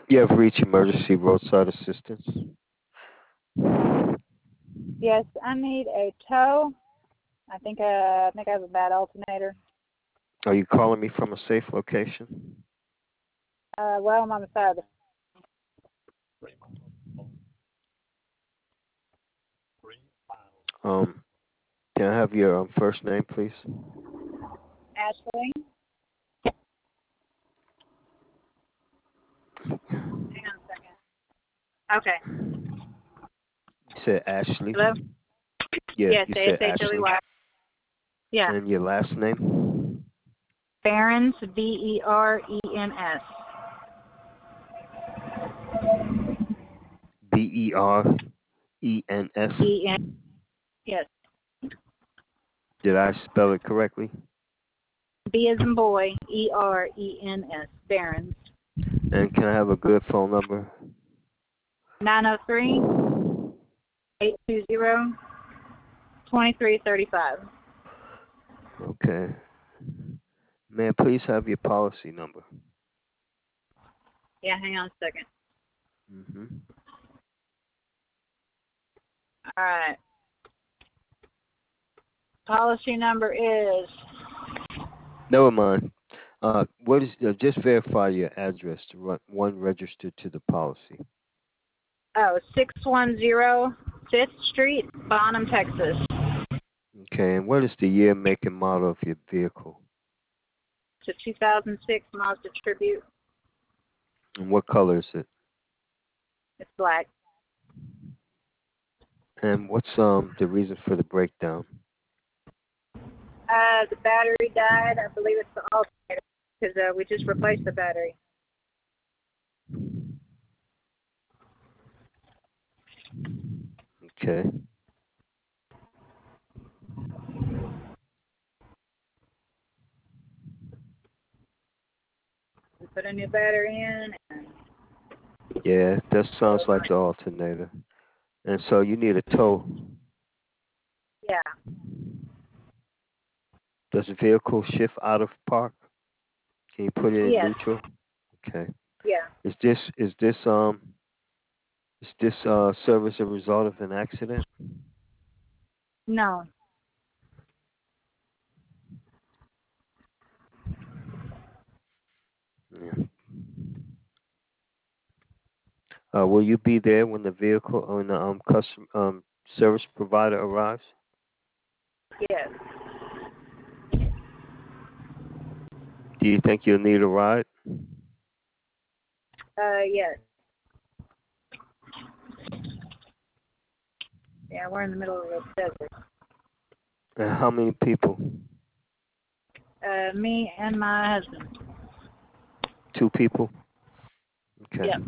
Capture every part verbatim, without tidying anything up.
You have reached emergency roadside assistance. Yes, I need a tow. I think uh, I think I have a bad alternator. Are you calling me from a safe location? Uh, well, I'm on the side of the Um, can I have your um, first name, please? Ashley. Hang on a second. Okay. You said Ashley. Hello. Yeah, Yes, you A S said H L E Ashley. Y. Yeah. And your last name? Behrens. B E R E N S. B E R E N S. E N. Yes. Did I spell it correctly? B as in boy. E R E N S. Behrens. And can I have a good phone number? Nine zero three eight two zero twenty three thirty five. Okay. May I please have your policy number? Yeah. Hang on a second. Mm-hmm. All right. Policy number is Never mind. Uh, what is uh, just verify your address to run one registered to the policy. oh six one zero Fifth Street, Bonham, Texas. Okay, and what is the year, make, and model of your vehicle? It's a two thousand six Mazda Tribute. And what color is it? It's black. And what's um the reason for the breakdown? Uh, the battery died. I believe it's the alternator because uh, we just replaced the battery. Okay. We put a new battery in. And Yeah, that sounds like the alternator. And so you need a tow. yeah. Does the vehicle shift out of park? Can you put it in Yes. neutral? Okay. Yeah. Is this is this um is this uh service a result of an accident? No. Yeah. Uh, will you be there when the vehicle or when the um custom um service provider arrives? Yes. Do you think you'll need a ride? Uh, yes. Yeah, we're in the middle of the desert. And how many people? Uh, me and my husband. Two people. Okay. Yep.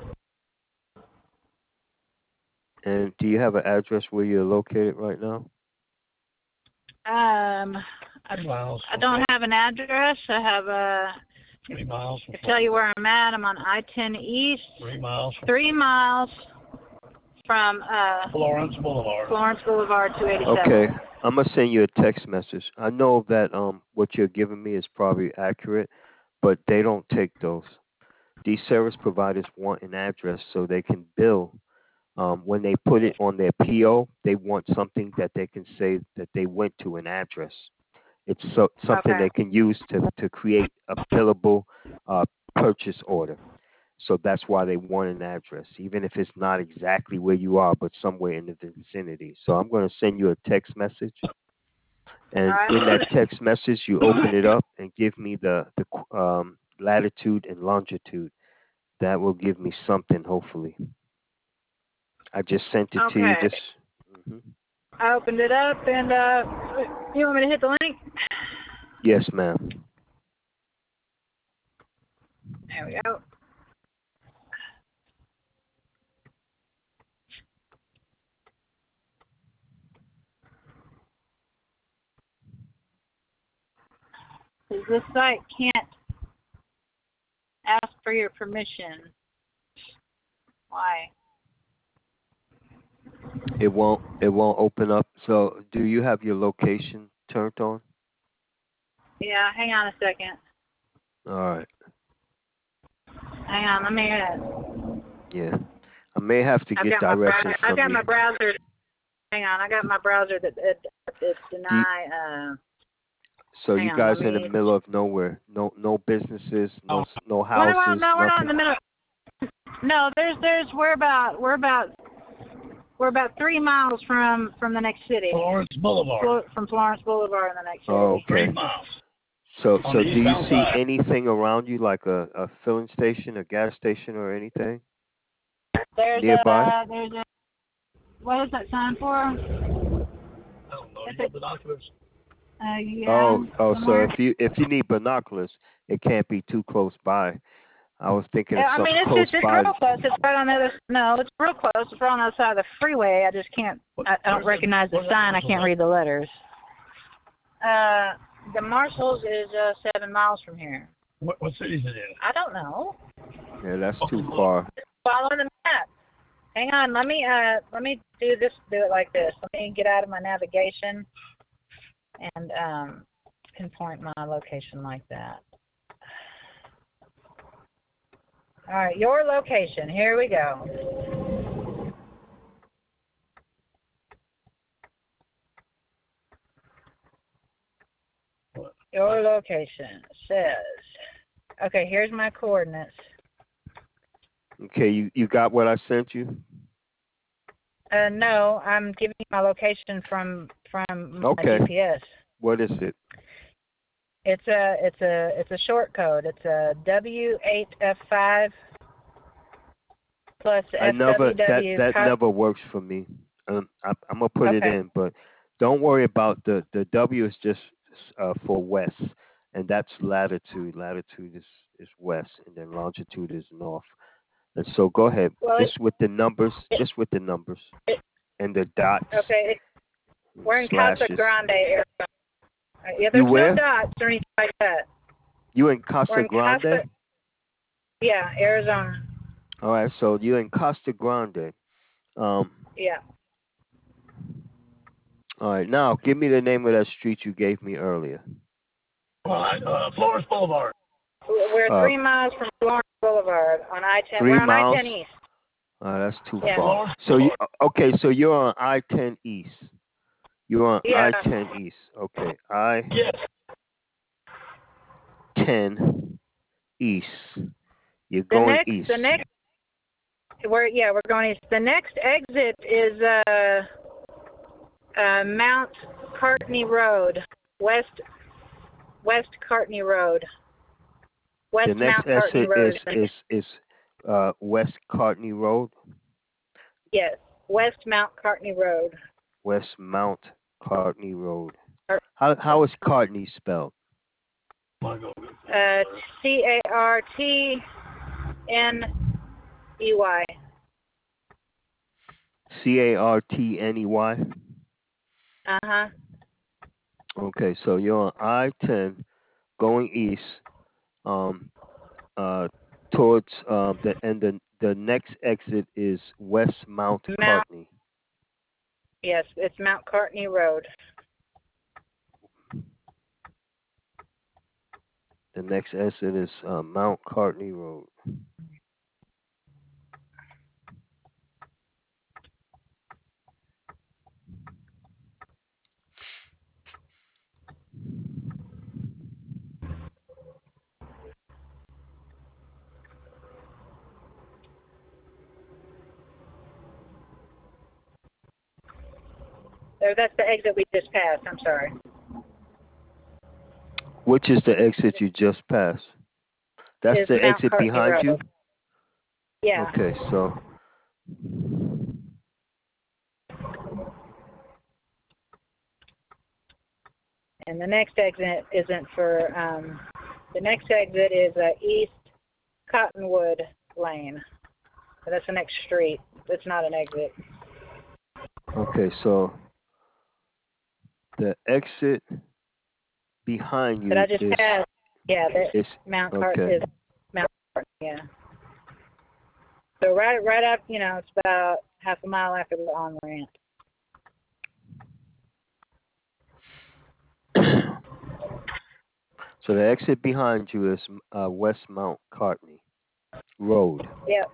And do you have an address where you're located right now? Um, I, miles. I don't have an address. I have a. Three miles. I tell you where I'm at. I'm on I ten East. Three miles. Three miles from uh, Florence Boulevard. Florence Boulevard, two eighty-seven. Okay. I'm gonna send you a text message. I know that um what you're giving me is probably accurate, but they don't take those. These service providers want an address so they can bill. Um, when they put it on their P O, they want something that they can say that they went to an address. It's so, something Okay. they can use to, to create a billable uh, purchase order. So that's why they want an address, even if it's not exactly where you are, but somewhere in the vicinity. So I'm going to send you a text message, All and in that right. text message, you open it up and give me the the um, latitude and longitude. That will give me something, hopefully. I just sent it to you. Okay. Just hmm I opened it up, and uh, you want me to hit the link? yes, ma'am. There we go. This site can't ask for your permission. Why? It won't. It won't open up. So, do you have your location turned on? Yeah, hang on a second. All right. Hang on, let me. Uh, Yeah. I may have to I've get got my directions browser. I've from got you. my browser. Hang on, I got my browser that that, that Do you deny. Uh, so hang you on, guys let in the me. middle of nowhere. No no businesses, no Oh, s- no Well, no, houses, no, we're not in the nothing. middle. No, there's there's we're about we're about we're about three miles from from the next city. Florence Boulevard. Flo- From Florence Boulevard in the next city. Oh, okay. Three miles. So On so the do you eastbound see side. anything around you like a, a filling station, a gas station or anything There's nearby? a there's a what is that sign for? I don't know. You got binoculars? Uh, yeah. Oh, oh, so somewhere. if you if you need binoculars, it can't be too close by. I was thinking of Yeah, I something mean, it's close it's, it's by. real close. It's right on the other. No, it's real close. It's right on the other side of the freeway. I just can't. I, I don't recognize the sign. I can't read the letters. Uh, the Marshalls is uh, seven miles from here. What, what city is it in? I don't know. Yeah, that's too far. Follow the map. Hang on. Let me uh let me do this. Do it like this. Let me get out of my navigation and um pinpoint my location like that. All right, your location. Here we go. Your location says. Okay, here's my coordinates. Okay, you you got what I sent you? Uh, no, I'm giving you my location from from my Okay. G P S. What is it? It's a it's a it's a short code. It's a W eight F five plus I never that F W W. that co- never works for me. Um, I, I'm gonna put it Okay. in, but don't worry about the the W is just uh, for west, and that's latitude. Latitude is is west, and then longitude is north. And so go ahead, Well, it, just with the numbers, it, just with the numbers it, and the dots, okay, it, we're in slashes. Casa Grande, Arizona. Uh, Yeah, You there's no where? dots or anything like that. You in We're Casa in Grande? Casa, yeah, Arizona. All right, so you're in Casa Grande. Um, Yeah. all right, now give me the name of that street you gave me earlier. Well, I, uh, Florence Boulevard. We're Uh, three miles from Florence Boulevard on I ten. Three We're on miles? I ten East. Uh, that's too Yeah. far. Florence So you Boulevard. okay? So you're on I ten East. You're on Yeah. I ten East. Okay, I Yes. ten East. You're The going next, east. the next, we're yeah, we're going east. The next exit is uh, uh, Mount Cartney Road, west, West Cartney Road, West The next Mount Cartney exit Road. is is is uh, West Cartney Road. Yes, West Mount Cartney Road. West Mount Cartney Road. Or, How how is Cartney spelled? Uh, C A R T N E Y. C A R T N E Y. Uh huh. Okay, so you're on I ten going east. Um, uh, towards um the and the the next exit is West Mount Mount. Cartney. Yes, it's Mount Cartney Road. The next exit is uh, Mount Cartney Road. There, that's the exit we just passed. I'm sorry. Which is the exit you just passed? That's Is the Mount exit Cartney behind Road. you? Yeah. Okay, so And the next exit isn't for. Um, the next exit is uh, East Cottonwood Lane. So that's the next street. It's not an exit. okay, so the exit behind you But I just is passed. Yeah, that is Mount Cart okay. is Mount Cart. Yeah. So right, right up, you know, it's about half a mile after the on ramp. So the exit behind you is uh, West Mount Cartney. Road. Yep.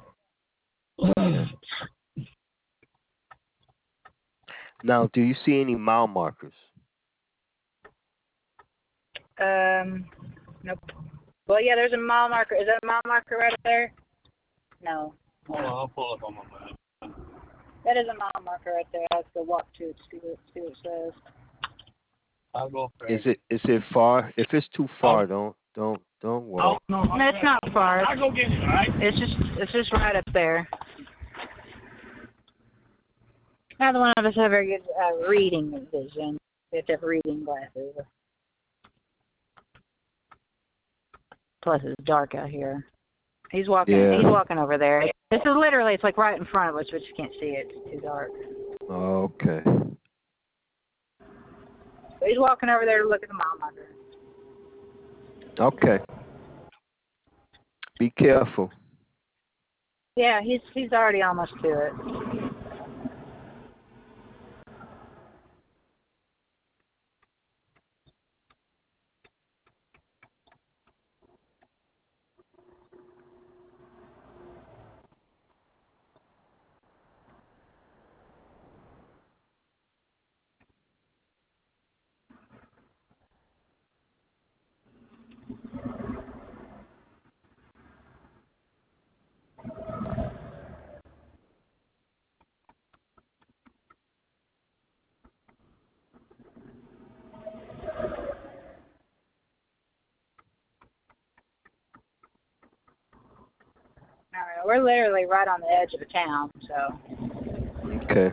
Now, do you see any mile markers? Um, nope. Well, yeah, there's a mile marker. Is that a mile marker right up there? No. Hold on, I'll pull up on my map. That is a mile marker right there. I have to walk to it to see what, see what it says. I'll go for Is it is it far? If it's too far, I'll, don't don't don't worry. I'll, no, No, it's not far. I'll go get it, all right? It's just it's just right up there. Neither one of us have very good uh, reading vision. We have to have reading glasses. Plus, it's dark out here. He's walking. Yeah. He's walking over there. This is literally. It's like right in front of us, but you can't see it. It's too dark. Okay. So he's walking over there to look at the mile marker. Okay. Be careful. Yeah, he's he's already almost to it. All right, we're literally right on the edge of the town, so. Okay.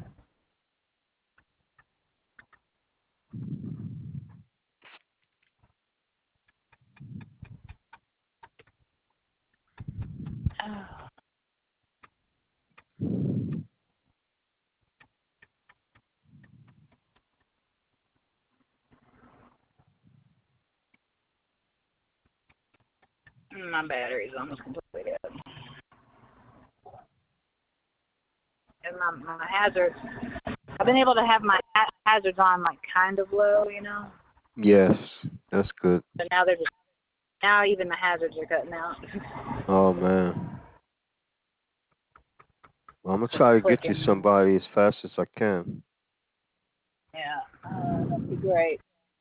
My battery's almost completely dead. And my my hazards. I've been able to have my ha- hazards on like kind of low, you know. Yes, that's good. But now they're just now even the hazards are cutting out. Oh man. Well, I'm gonna try to get you Clicking. somebody as fast as I can. Yeah, uh, that'd be great.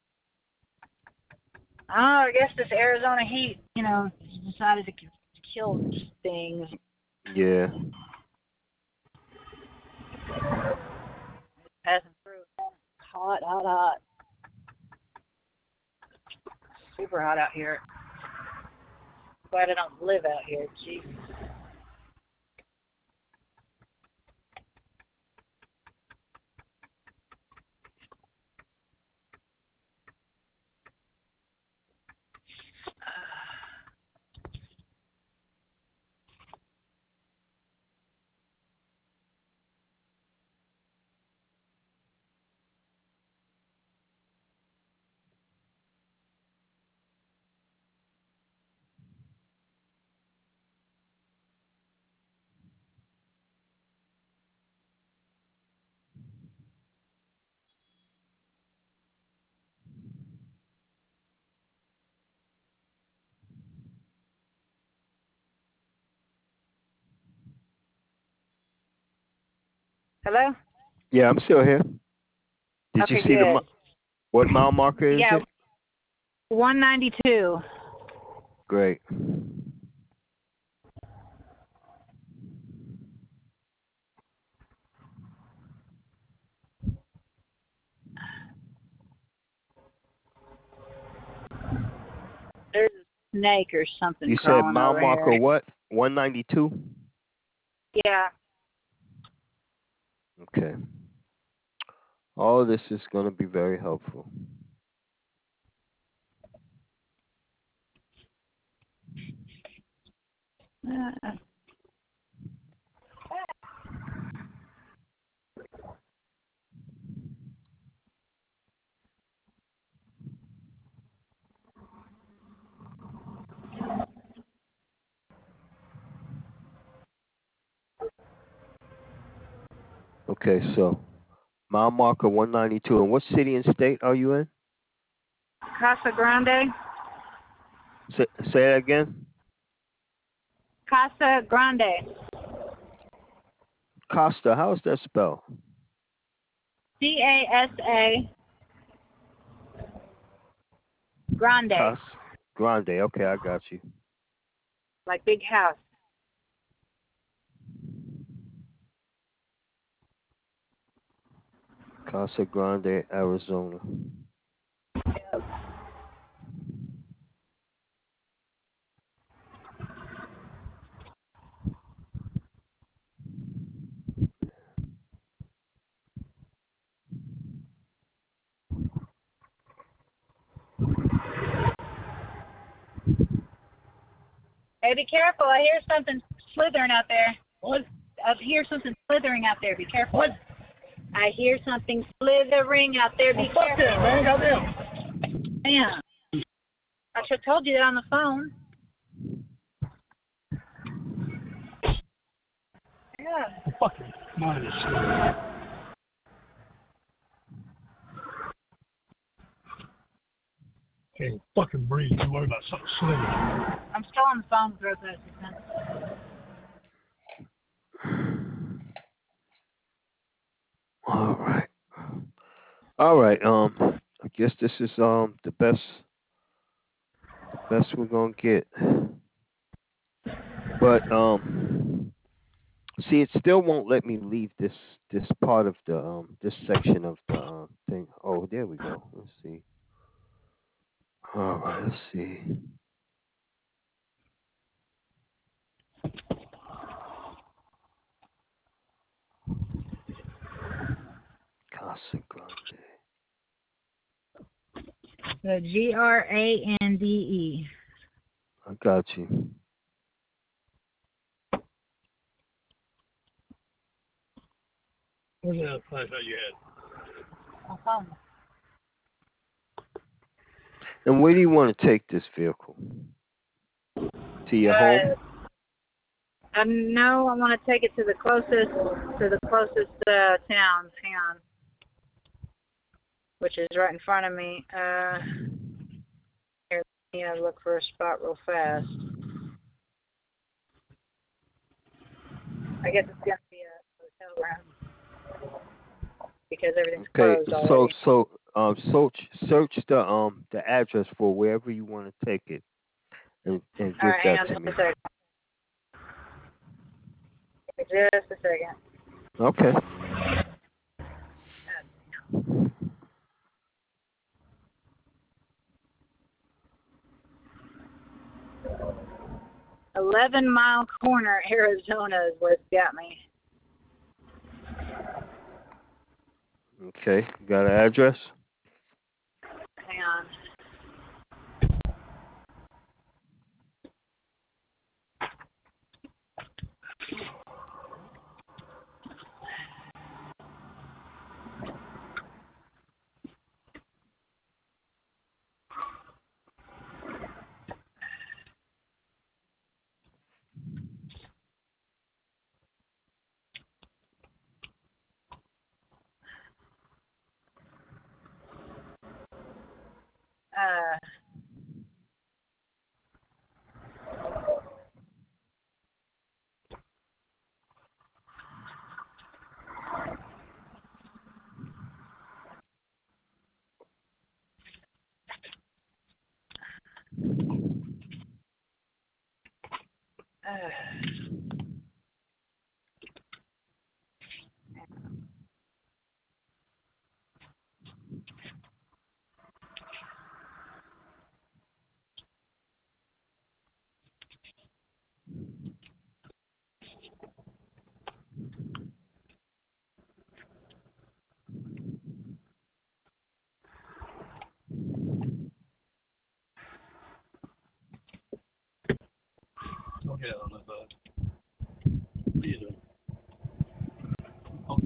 Oh, I guess this Arizona heat, you know, decided to k- kill things. Yeah. Passing through. Hot, hot, hot. Super hot out here. Glad I don't live out here. Jeez. Hello? Yeah, I'm still here. Did Okay, you see the good. mi- what mile marker is Yeah, it? one ninety-two. Great. There's a snake or something You said crawling mile over marker here. what? one ninety-two? Yeah. Okay. All of this is going to be very helpful. Uh, Okay, so mile marker one ninety-two. And what city and state are you in? Casa Grande? Say, say that again. Casa Grande. Costa, how's that spelled? C A S A Grande. Casa Grande. Okay, I got you. Like big house. Casa Grande, Arizona. Hey, be careful. I hear something slithering out there. What? I hear something slithering out there. Be careful. What? I hear something slithering out there. Be Well, fuck careful. that, man. Goddamn. Man. I should have told you that on the phone. Yeah. Fucking mind this shit. Can't fucking breathe. You worry about something slithering. I'm still on the phone with Rosa Assistant. All right. All right. Um, I guess this is um the best, the best we're gonna get. But um, see, it still won't let me leave this this part of the um this section of the um thing. Oh, there we go. Let's see. All right. Let's see. Casa Grande. The G R A N D E. I got you. Where's that place that you had? My phone. And where do you want to take this vehicle? To your Uh, home? Um, no, I want to take it to the closest to the closest uh, town. Hang on, which is right in front of me. Uh, here, let me uh, look for a spot real fast. I guess it's gonna be a hotel room because everything's Okay. closed So already. so um search search the um the address for wherever you want to take it, and and All give right, hang that on to just me. a second. Just a second. Okay. Eleven Mile Corner, Arizona is where it's got me. Okay. Got an address? Hang on. Uh, uh, Okay, on the side. What are you doing? Oh,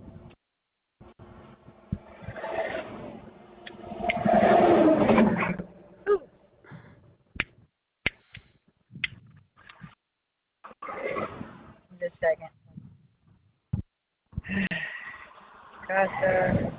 just a second. Casa.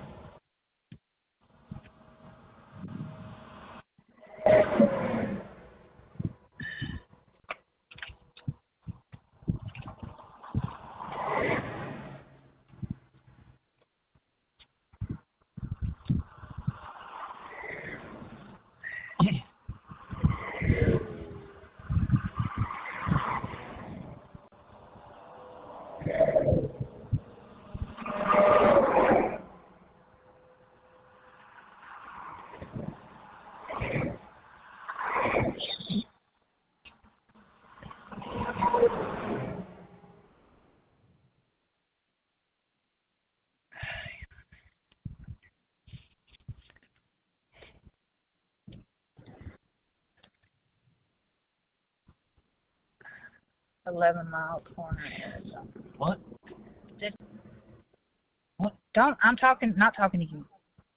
Eleven mile corner Arizona. What? Just, What? don't. I'm talking. Not talking to you.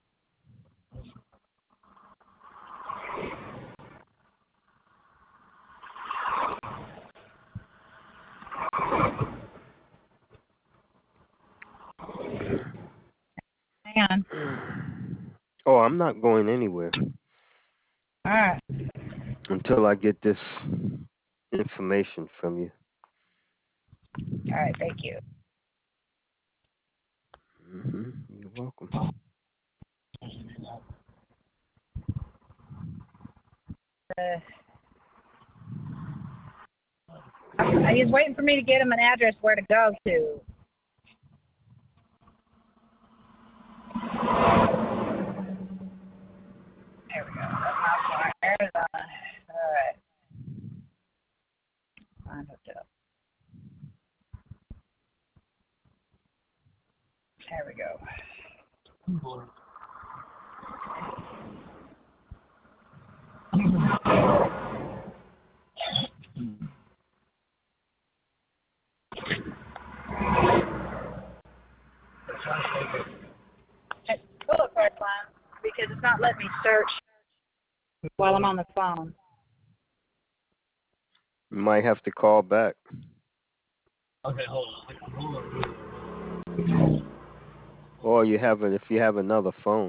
Hang on. Oh, I'm not going anywhere All right. until I get this information from you. All right. Thank you. Hmm. You're welcome. Uh, I, he's waiting for me to get him an address where to go to. There we go. That's Arizona. All right. Find hotel. There we go. Hey, Boulevard line, because it's not letting me search while I'm on the phone. You might have to call back. Okay, hold on. Hold on. Or you have it if you have another phone.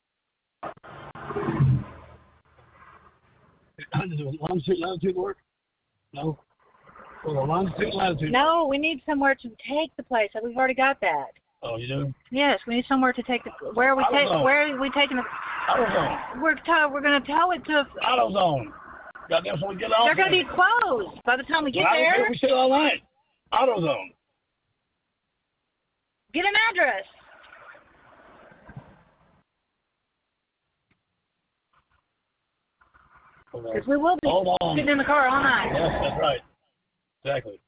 Longitude, latitude work? No. Well, the longitude, latitude. No, we need somewhere to take the place. We've already got that. Oh, you do? Yes, we need somewhere to take the. Where are we taking? Where are we taking the? AutoZone. We're t- we're gonna tow it to. AutoZone. Goddamn, so we get off. They're gonna be closed by the time we get well, there. We sit all night. AutoZone. Get an address. Because we will be Hold on. sitting in the car all night. Yes, that's right. Exactly.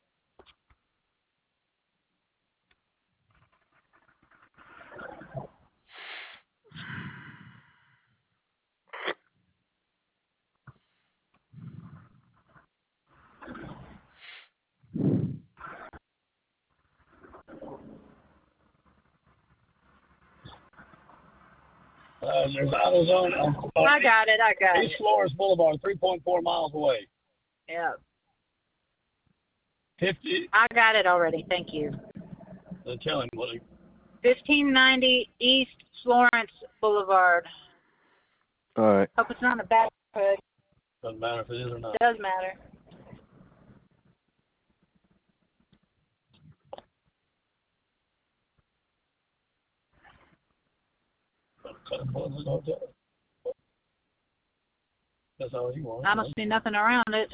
Uh, there's AutoZone. On, on I got it. I got East it. Flores Boulevard, three point four miles away. Yeah. fifty. I got it already. Thank you. Uh, tell him what he. fifteen ninety East Florence Boulevard. All right. Hope it's not in a bad hood. Doesn't matter if it is or not. Does matter. That's all you want. I don't see nothing around it.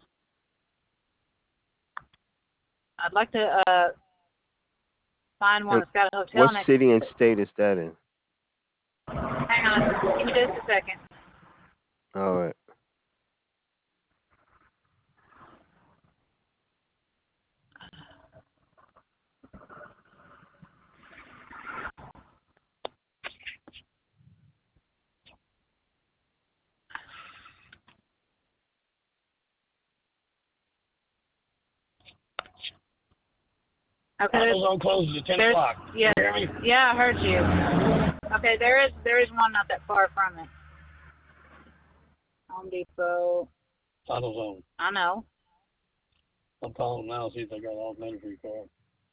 I'd like to uh find one that's got a hotel What next city to and it. state is that in? Hang on. Give me just a second. All right. Okay. AutoZone closes at ten there's, o'clock. Yeah, You hear me? yeah, I heard you. Okay, there is there is one not that far from it. Home Depot. AutoZone. I know. I'm calling them now, see if they got all money for your car.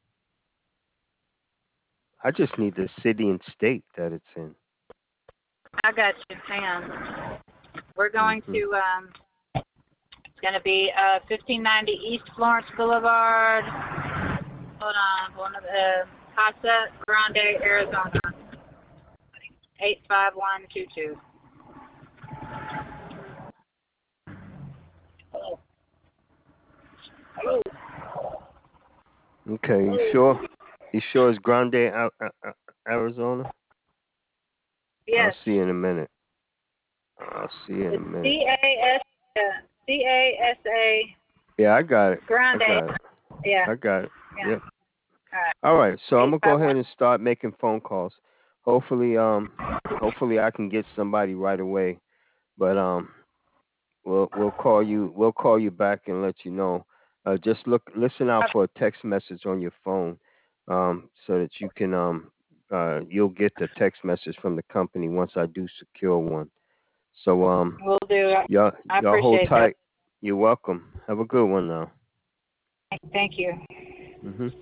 I just need the city and state that it's in. I got you. Hang on. We're going Mm-hmm. to um. It's going to be uh fifteen ninety East Florence Boulevard. Hold on, one of the Casa Grande, Arizona. Eight five one two two. Hello. Hello. Okay. You sure? You sure it's Grande, A- A- A- Arizona? Yes. I'll see you in a minute. I'll see you in a It's minute. C A S C A S A Yeah, I got it. Grande. I got it. Yeah. I got it. Yeah. Yep. All right. All right. So I'm Eight gonna five go ahead one. and start making phone calls. Hopefully, um, hopefully I can get somebody right away. But um, we'll we'll call you. We'll call you back and let you know. Uh, just look, listen out for a text message on your phone, um, so that you can um, uh, you'll get the text message from the company once I do secure one. So um, Will do. y'all I y'all hold appreciate that. tight. You're welcome. Have a good one now. Thank you. Mhm.